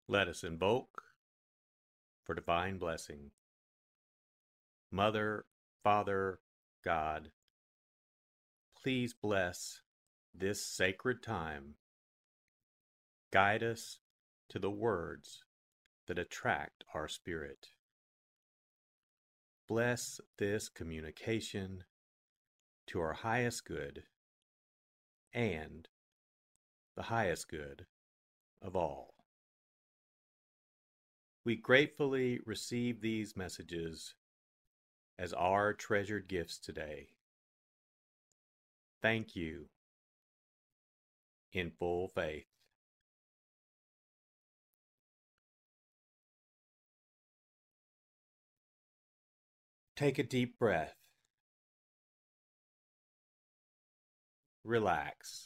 Let us invoke for divine blessing. Mother, Father, God, please bless this sacred time. Guide us to the words that attract our spirit. Bless this communication to our highest good and the highest good of all. We gratefully receive these messages as our treasured gifts today. Thank you in full faith. Take a deep breath. Relax.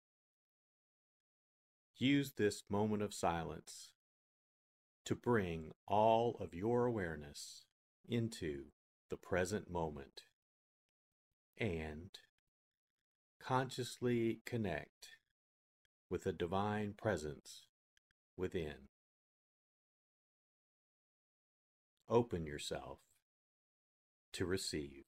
Use this moment of silence to bring all of your awareness into the present moment and consciously connect with the divine presence within. Open yourself to receive.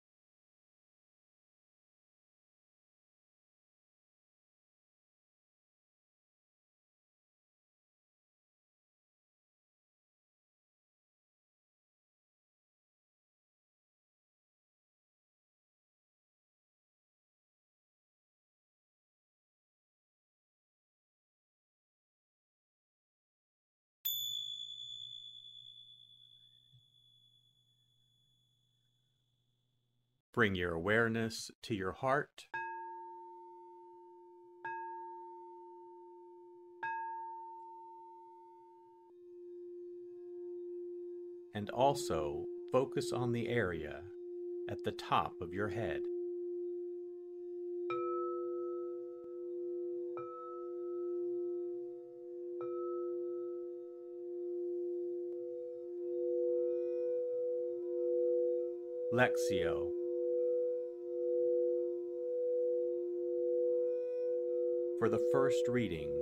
Bring your awareness to your heart. And also focus on the area at the top of your head. Lectio. For the first reading,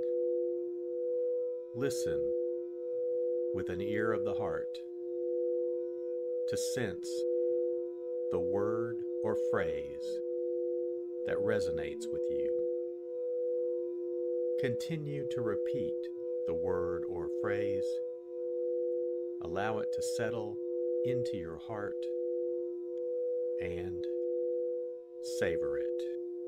listen with an ear of the heart to sense the word or phrase that resonates with you. Continue to repeat the word or phrase. Allow it to settle into your heart and savor it.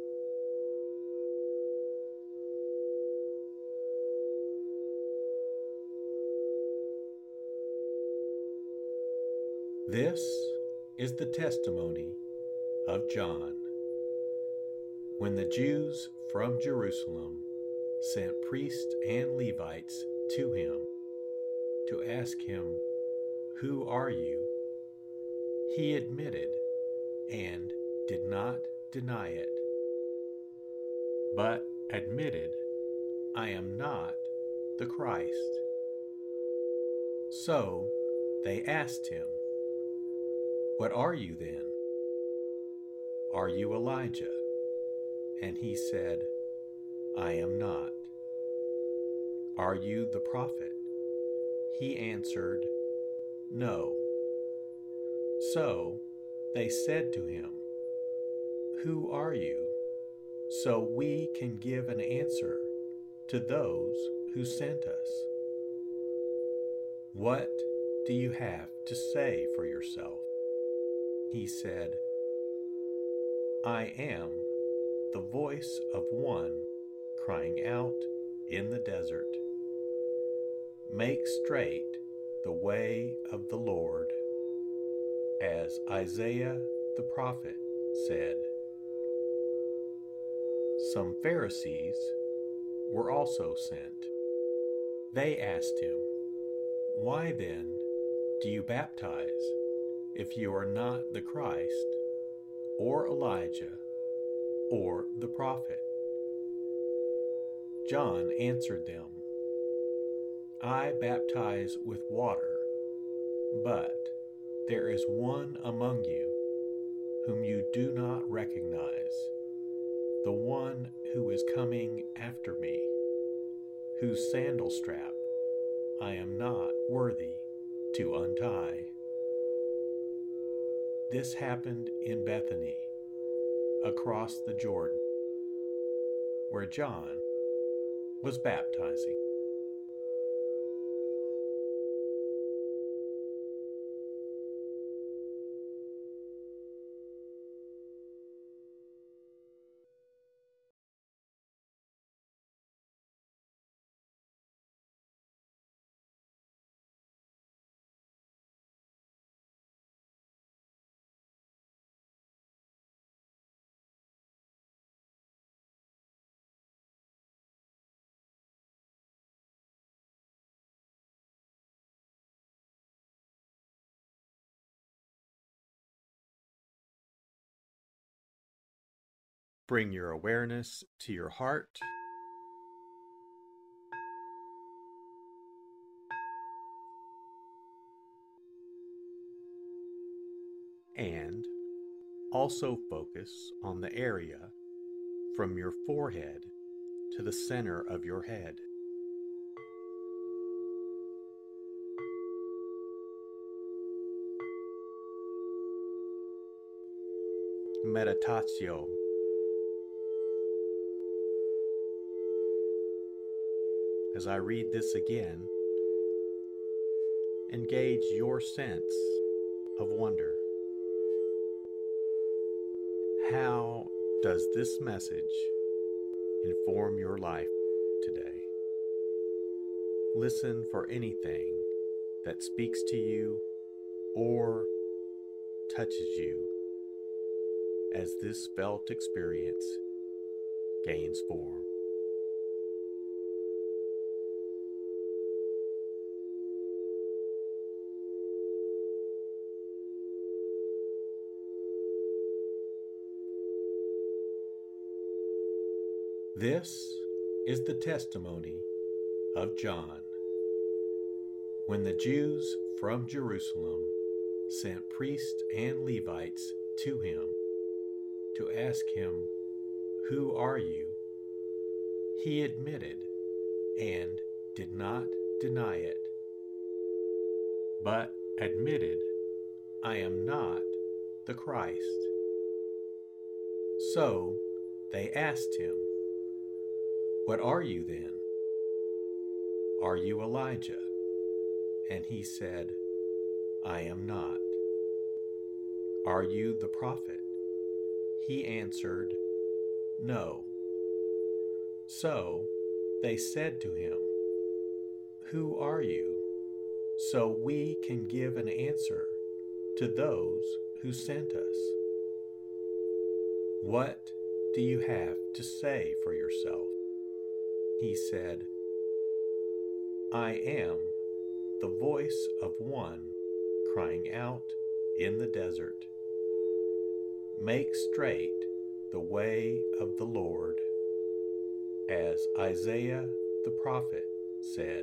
This is the testimony of John. When the Jews from Jerusalem sent priests and Levites to him to ask him, "Who are you?" he admitted and did not deny it, but admitted, "I am not the Christ." So they asked him, "What are you then? Are you Elijah?" And he said, "I am not." "Are you the prophet?" He answered, "No." So they said to him, "Who are you? So we can give an answer to those who sent us. What do you have to say for yourself?" He said, "I am the voice of one crying out in the desert, 'Make straight the way of the Lord,' as Isaiah the prophet said." Some Pharisees were also sent. They asked him, "Why then do you baptize if you are not the Christ, or Elijah, or the prophet?" John answered them, "I baptize with water, but there is one among you whom you do not recognize, the one who is coming after me, whose sandal strap I am not worthy to untie. This happened in Bethany, across the Jordan, where John was baptizing. Bring your awareness to your heart and also focus on the area from your forehead to the center of your head. Meditatio. As I read this again, engage your sense of wonder. How does this message inform your life today? Listen for anything that speaks to you or touches you as this felt experience gains form. This is the testimony of John. When the Jews from Jerusalem sent priests and Levites to him to ask him, "Who are you?" he admitted and did not deny it, but admitted, "I am not the Christ." So they asked him, "What are you then? Are you Elijah?" And he said, "I am not." "Are you the prophet?" He answered, "No." So they said to him, "Who are you? So we can give an answer to those who sent us. What do you have to say for yourself?" He said, "I am the voice of one crying out in the desert, 'Make straight the way of the Lord,' as Isaiah the prophet said."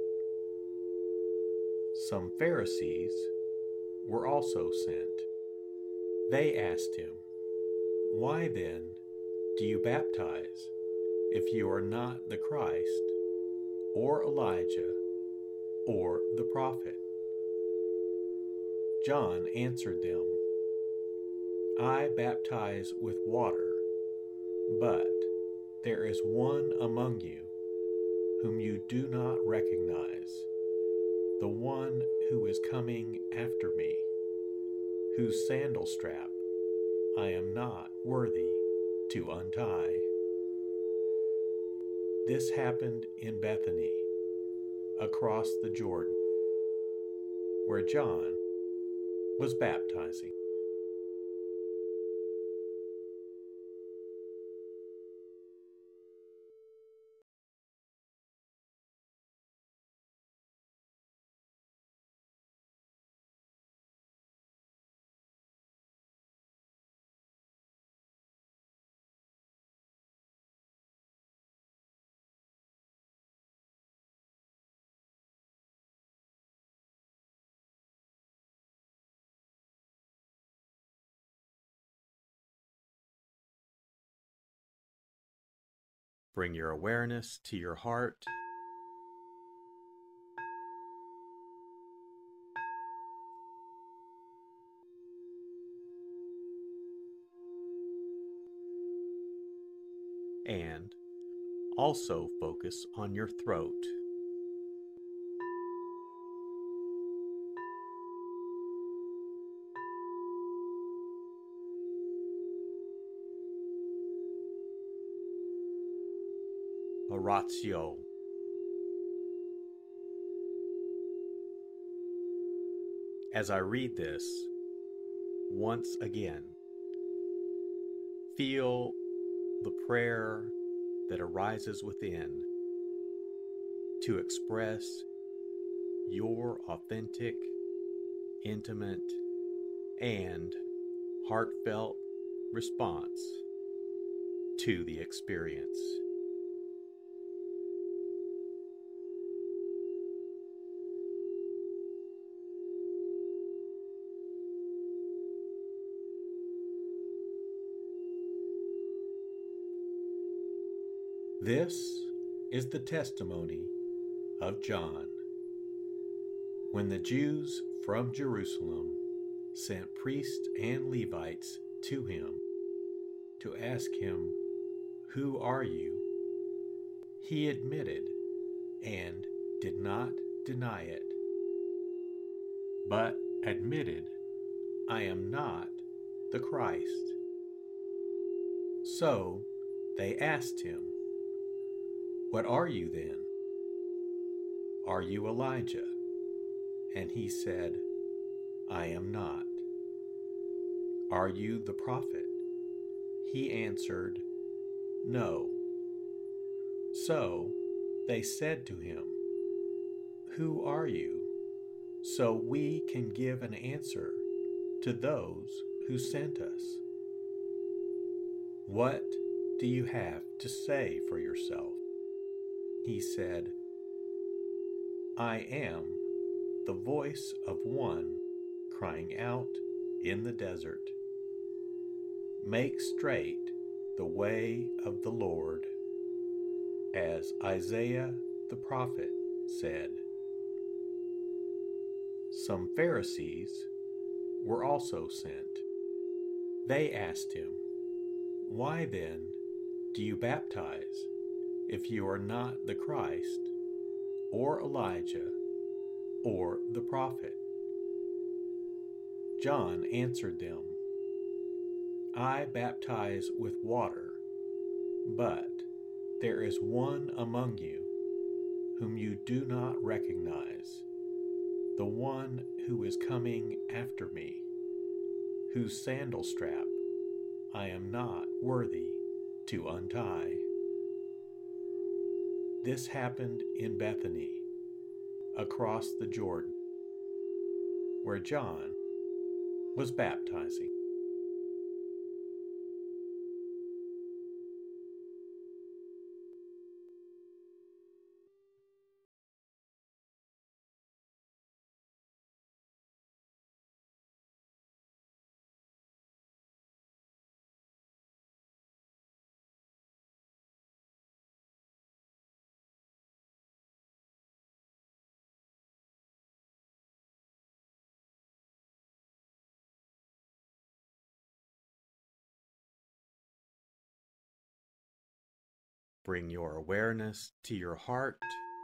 Some Pharisees were also sent. They asked him, "Why then do you baptize if you are not the Christ, or Elijah, or the prophet?" John answered them, "I baptize with water, but there is one among you whom you do not recognize, the one who is coming after me, whose sandal strap I am not worthy to untie." This happened in Bethany, across the Jordan, where John was baptizing. Bring your awareness to your heart Also focus on your throat. Oratio. As I read this, once again, feel the prayer that arises within to express your authentic, intimate, and heartfelt response to the experience. This is the testimony of John. When the Jews from Jerusalem sent priests and Levites to him to ask him, "Who are you?" he admitted and did not deny it, but admitted, "I am not the Christ." So they asked him, "What are you then? Are you Elijah?" And he said, "I am not." "Are you the prophet?" He answered, "No." So they said to him, "Who are you? So we can give an answer to those who sent us. What do you have to say for yourself?" He said, "I am the voice of one crying out in the desert, 'Make straight the way of the Lord,' as Isaiah the prophet said." Some Pharisees were also sent. They asked him, "Why then do you baptize if you are not the Christ, or Elijah, or the prophet?" John answered them, "I baptize with water, but there is one among you whom you do not recognize, the one who is coming after me, whose sandal strap I am not worthy to untie." This happened in Bethany, across the Jordan, where John was baptizing. Bring your awareness to your heart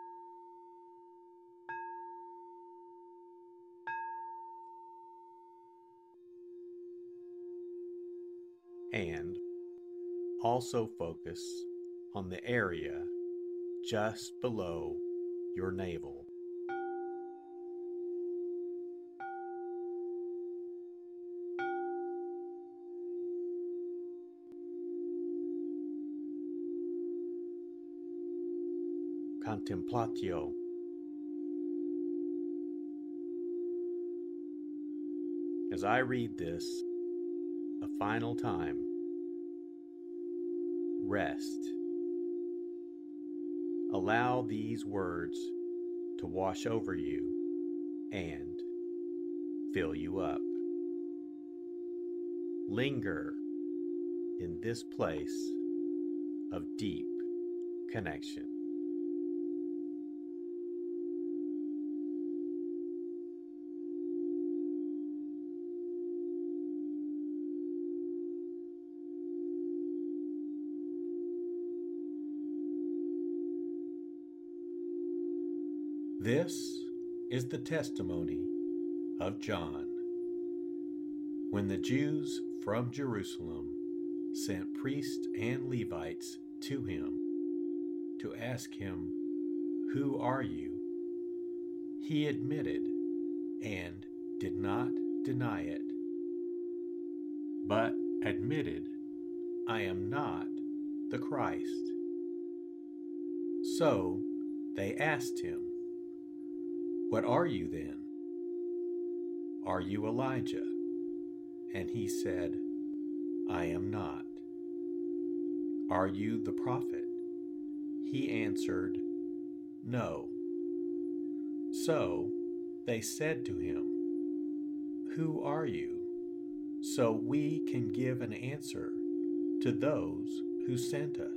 and also focus on the area just below your navel. Contemplatio. As I read this a final time, rest. Allow these words to wash over you and fill you up. Linger in this place of deep connection. This is the testimony of John. When the Jews from Jerusalem sent priests and Levites to him to ask him, "Who are you?" he admitted and did not deny it, but admitted, "I am not the Christ." So they asked him, "What are you then? Are you Elijah?" And he said, "I am not." "Are you the prophet?" He answered, "No." So they said to him, "Who are you? So we can give an answer to those who sent us.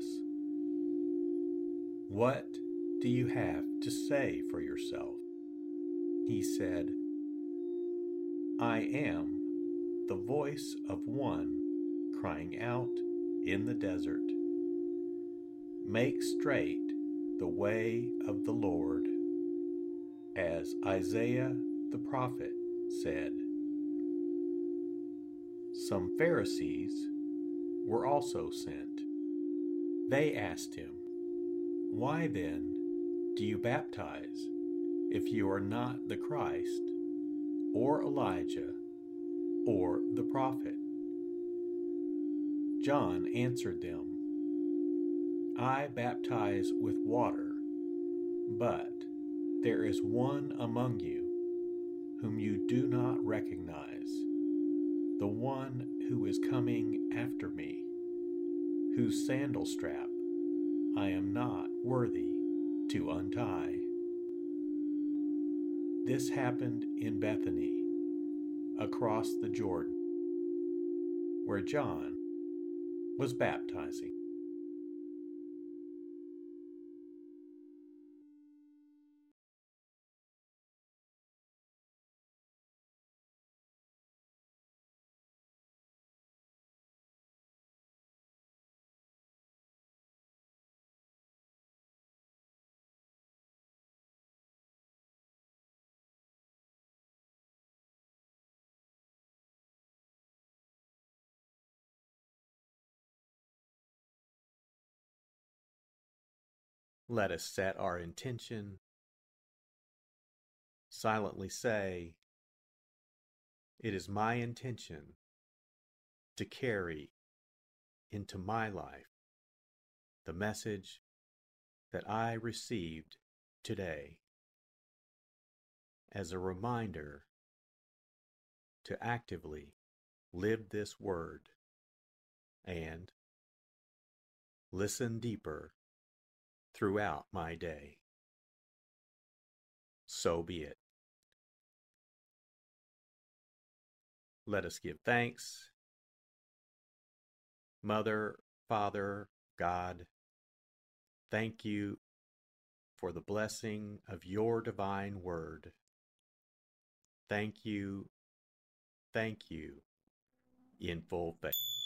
What do you have to say for yourself?" He said, "I am the voice of one crying out in the desert, 'Make straight the way of the Lord,' as Isaiah the prophet said." Some Pharisees were also sent. They asked him, "Why then do you baptize if you are not the Christ, or Elijah, or the prophet?" John answered them, "I baptize with water, but there is one among you whom you do not recognize, the one who is coming after me, whose sandal strap I am not worthy to untie." This happened in Bethany, across the Jordan, where John was baptizing. Let us set our intention. Silently say, "It is my intention to carry into my life the message that I received today, as a reminder to actively live this word and listen deeper throughout my day." So be it. Let us give thanks. Mother, Father, God, thank you for the blessing of your divine word. Thank you, in full faith.